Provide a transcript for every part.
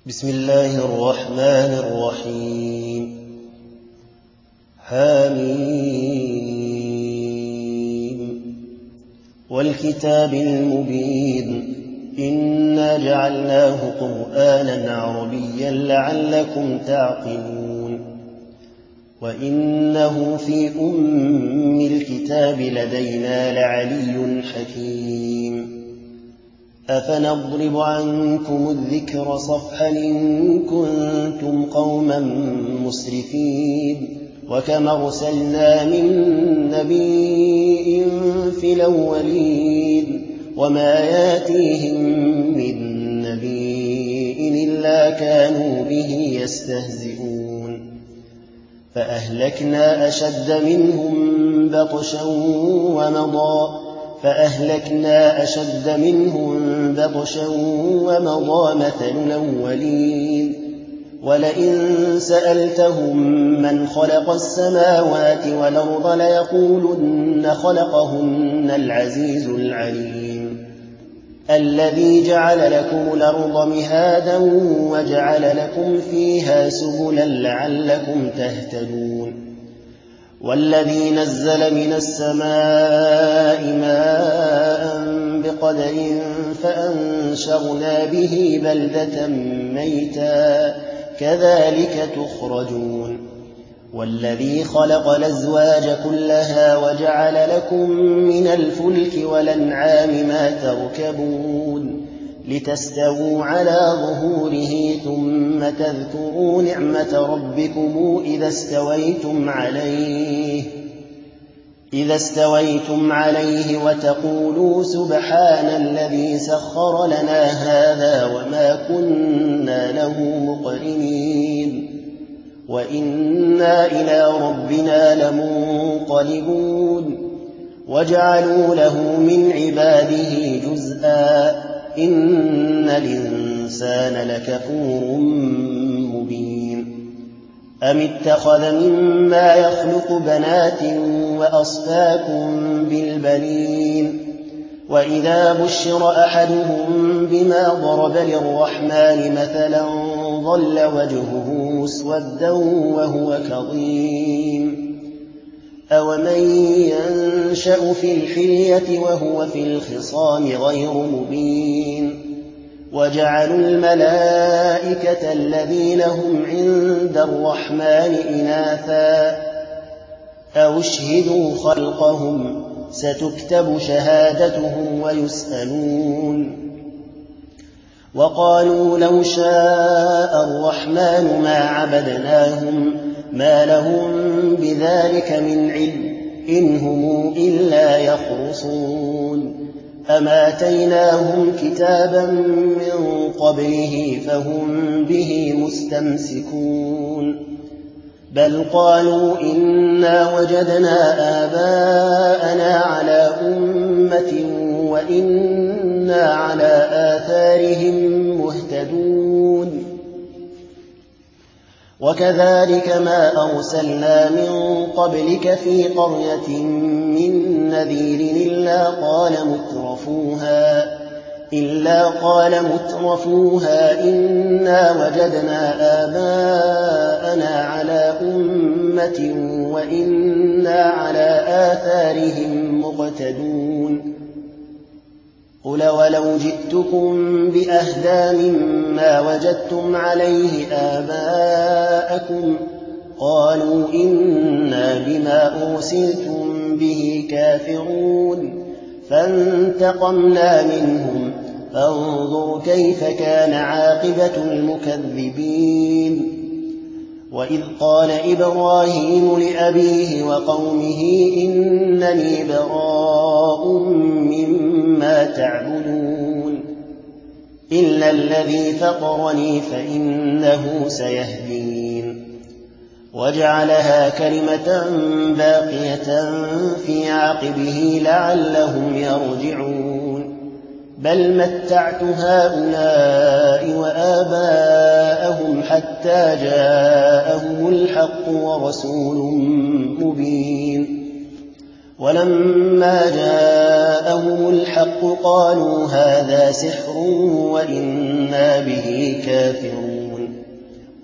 بسم الله الرحمن الرحيم حميم والكتاب المبين إنا جعلناه قرآنا عربيا لعلكم تعقلون وإنه في أم الكتاب لدينا لعلي حكيم أفنضرب عنكم الذكر صفحا إن كنتم قوما مسرفين وكم أرسلنا من نبي في الأولين وما ياتيهم من نبي إلا كانوا به يستهزئون فأهلكنا أشد منهم بطشا ومضى مثل الأولين ولئن سألتهم من خلق السماوات والأرض ليقولن خلقهن العزيز العليم الذي جعل لكم الأرض مهادا وجعل لكم فيها سبلا لعلكم تهتدون والذي نزل من السماء ماء بقدر فأنشرنا به بلدة ميتا كذلك تخرجون والذي خلق الأزواج كلها وجعل لكم من الفلك والأنعام ما تركبون لتستووا على ظهوره ثم تذكروا نعمة ربكم إذا استويتم عليه وتقولوا سبحان الذي سخر لنا هذا وما كنا له مقرنين وإنا إلى ربنا لمنقلبون وجعلوا له من عباده جزءا إن الإنسان لكفور مبين أم اتخذ مما يخلق بنات وأصفاكم بالبنين وإذا بشر أحدهم بما ضرب للرحمن مثلا ظل وجهه مسودا وهو كظيم أومن ينشأ في الحلية وهو في الخصام غير مبين وجعلوا الملائكة الذين هم عند الرحمن إناثا أو اشهدوا خلقهم ستكتب شهادتهم ويسألون وقالوا لو شاء الرحمن ما عبدناهم ما لهم بذلك من علم إن هم إلا يخرصون أم آتيناهم كتابا من قبله فهم به مستمسكون بل قالوا إنا وجدنا آباءنا على أمة وإنا على آثارهم مهتدون وكذلك ما أرسلنا من قبلك في قرية من نذير إلا قال مترفوها إنا وجدنا آباءنا على أمة وإنا على آثارهم مقتدون قل ولو جئتكم بأهدى مما وجدتم عليه آباءكم قالوا إنا بما أرسلتم به كافرون فانتقمنا منهم فانظر كيف كان عاقبة المكذبين وإذ قال إبراهيم لأبيه وقومه إنني براء مما تعبدون إلا الذي فطرني فإنه سيهدين وجعلها كلمة باقية في عقبه لعلهم يرجعون بل متعت هؤلاء وآباءهم حتى جاءهم الحق ورسول مبين ولما جاءهم الحق قالوا هذا سحر وإنا به كافرون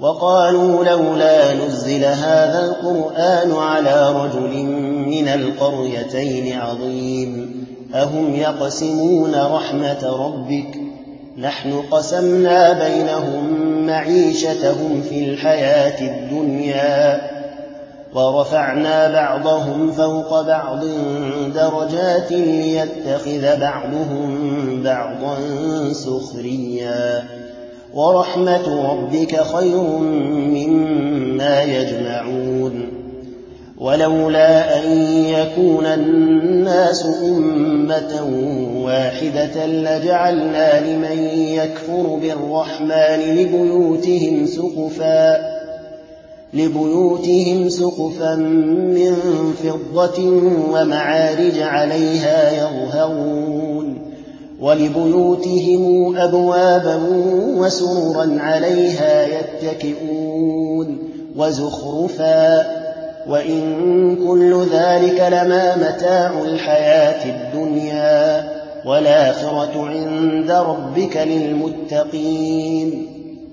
وقالوا لولا نزل هذا القرآن على رجل من القريتين عظيم أهم يقسمون رحمة ربك نحن قسمنا بينهم معيشتهم في الحياة الدنيا ورفعنا بعضهم فوق بعض درجات ليتخذ بعضهم بعضا سخريا ورحمة ربك خير مما يجمعون ولولا أن يكون الناس أمة واحدة لجعلنا لمن يكفر بالرحمن لبيوتهم سقفا من فضة ومعارج عليها يظهرون ولبيوتهم أبوابا وسررا عليها يتكئون وزخرفا وإن كل ذلك لما متاع الحياة الدنيا والآخرة عند ربك للمتقين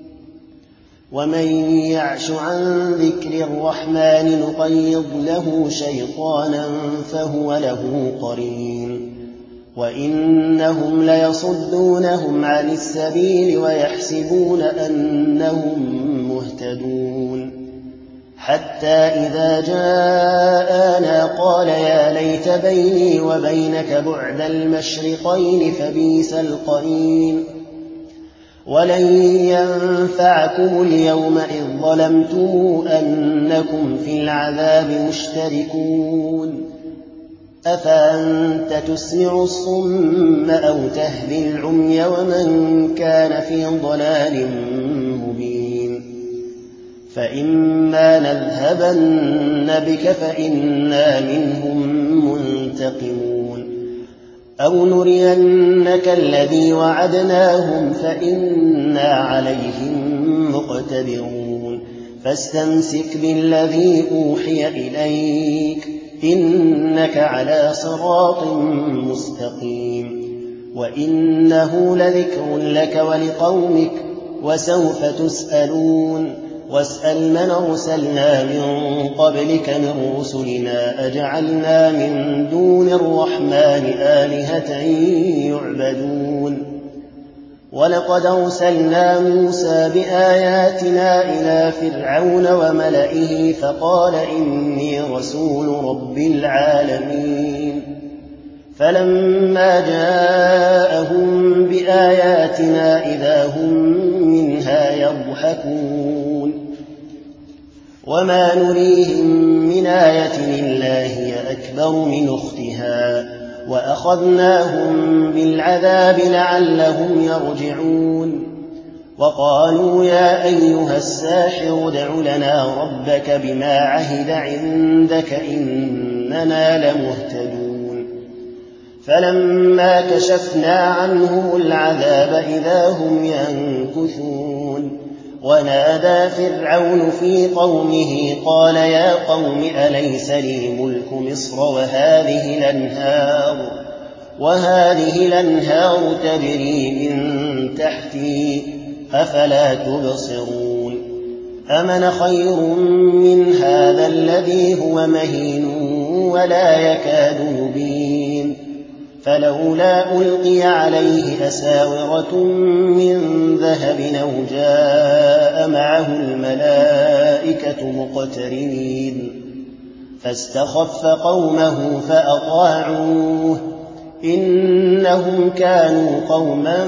ومن يعش عن ذكر الرحمن نقيض له شيطانا فهو له قرين وإنهم ليصدونهم عن السبيل ويحسبون أنهم مهتدون حتى إذا جاءنا قال يا ليت بيني وبينك بعد المشرقين فبئس القرين ولن ينفعكم اليوم إذ ظلمتم أنكم في العذاب مشتركون أفأنت تسمع الصم أو تهدي العمي ومن كان في ضلال مبين فإما نذهبن بك فإنا منهم منتقمون أو نرينك الذي وعدناهم فإنا عليهم مقتدرون فاستمسك بالذي أوحي إليك إنك على صراط مستقيم وإنه لذكر لك ولقومك وسوف تسألون واسأل من أرسلنا من قبلك من رسلنا أجعلنا من دون الرحمن آلهة يعبدون ولقد أرسلنا موسى بآياتنا إلى فرعون وملئه فقال إني رسول رب العالمين فلما جاءهم بآياتنا إذا هم منها يضحكون وما نريهم من آية إلا هي أكبر من أختها وأخذناهم بالعذاب لعلهم يرجعون وقالوا يا أيها الساحر ادع لنا ربك بما عهد عندك إننا لمهتدون فلما كشفنا عنهم العذاب إذا هم ينكثون ونادى فرعون في قومه قال يا قوم أليس لي ملك مصر وهذه الأنهار تجري من تحتي أفلا تبصرون أمن خير من هذا الذي هو مهين ولا يكاد يبين فلولا ألقي عليه أساورة من ذهب أو جاء معه الملائكة مقترنين فاستخف قومه فأطاعوه إنهم كانوا قوما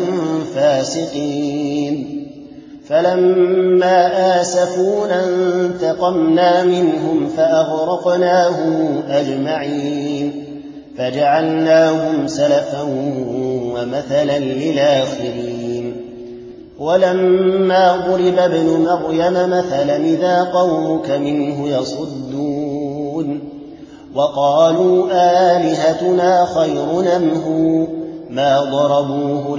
فاسقين فلما آسفونا انتقمنا منهم فأغرقناهم أجمعين فجعلناهم سلفا ومثلا للآخرين ولما ضرب ابن مريم مثلا إذا قومك منه يصدون وقالوا آلهتنا خير أم ما ضربوه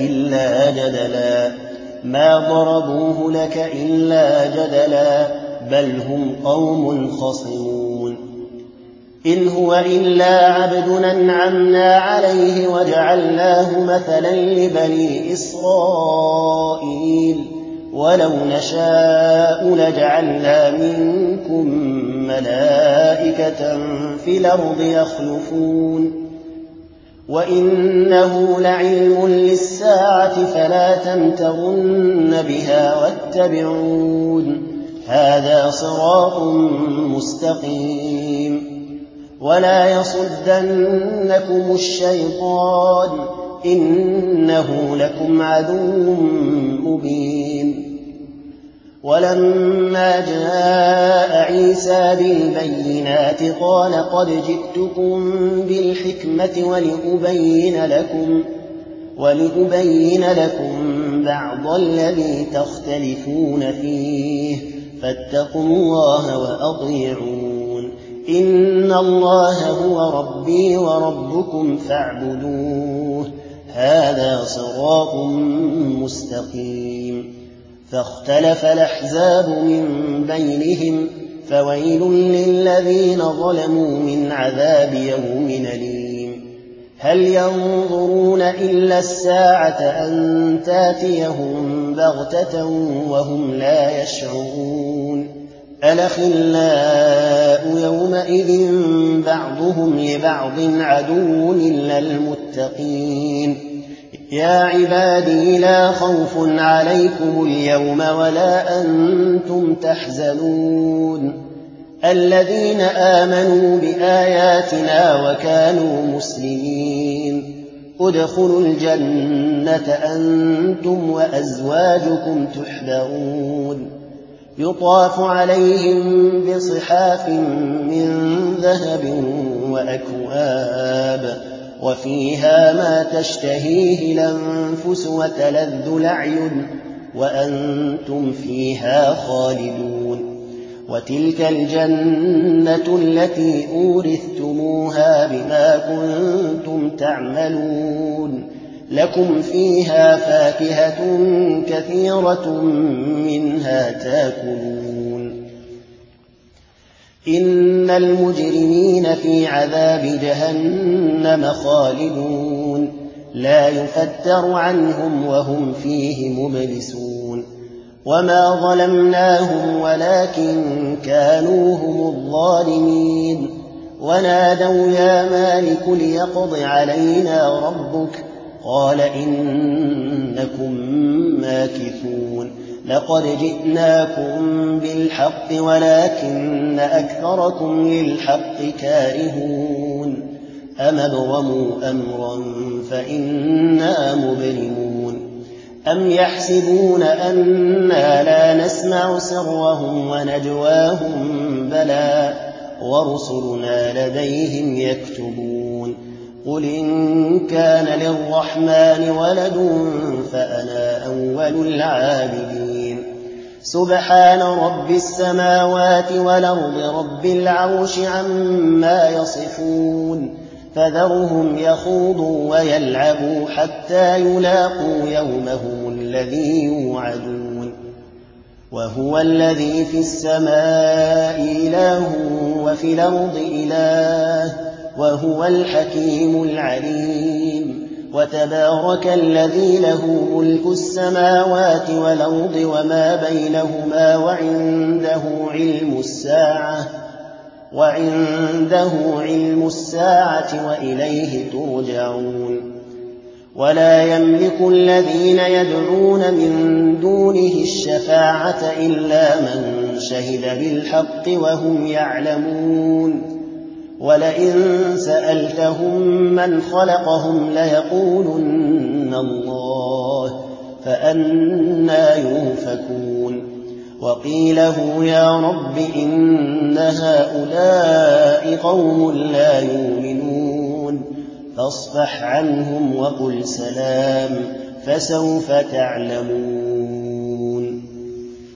لك إلا جدلا بل هم قوم خصمون إن هو إلا عبد أنعمنا عليه وجعلناه مثلا لبني إسرائيل ولو نشاء لجعلنا منكم ملائكة في الأرض يخلفون وإنه لعلم للساعة فلا تمترن بها واتبعون هذا صراط مستقيم ولا يصدنكم الشيطان إنه لكم عدو مبين ولما جاء عيسى بالبينات قال قد جئتكم بالحكمة ولأبين لكم بعض الذي تختلفون فيه فاتقوا الله وأطيعون إن الله هو ربي وربكم فاعبدوه هذا صراط مستقيم فاختلف الأحزاب من بينهم فويل للذين ظلموا من عذاب يوم أليم هل ينظرون إلا الساعة أن تاتيهم بغتة وهم لا يشعرون الأخلاء يومئذ بعضهم لبعض عدو إلا المتقين يا عبادي لا خوف عليكم اليوم ولا أنتم تحزنون الذين آمنوا بآياتنا وكانوا مسلمين ادخلوا الجنة أنتم وأزواجكم تحبرون يطاف عليهم بصحاف من ذهب وأكواب وفيها ما تشتهيه الأنفس وتلذ الأعين وأنتم فيها خالدون وتلك الجنة التي أورثتموها بما كنتم تعملون لكم فيها فاكهة كثيرة منها تاكلون إن المجرمين في عذاب جهنم خالدون لا يفتر عنهم وهم فيه مبلسون وما ظلمناهم ولكن كانوا هم الظالمين ونادوا يا مالك ليقض علينا ربك قال إنكم ماكثون لقد جئناكم بالحق ولكن أكثركم للحق كارهون أم ابرموا أمرا فإنا مبرمون أم يحسبون أنا لا نسمع سرهم ونجواهم بلى ورسلنا لديهم يكتبون قل إن كان للرحمن ولد فأنا أول العابدين سبحان رب السماوات والأرض رب العرش عما يصفون فذرهم يخوضوا ويلعبوا حتى يلاقوا يومهم الذي يوعدون وهو الذي في السماء إله وفي الأرض إله وهو الحكيم العليم وتبارك الذي له ملك السماوات والأرض وما بينهما وعنده علم الساعة وإليه ترجعون ولا يملك الذين يدعون من دونه الشفاعة إلا من شهد بالحق وهم يعلمون ولئن سألتهم من خلقهم ليقولن الله فأنى يؤفكون وقيله يا رب إن هؤلاء قوم لا يؤمنون فاصفح عنهم وقل سلام فسوف تعلمون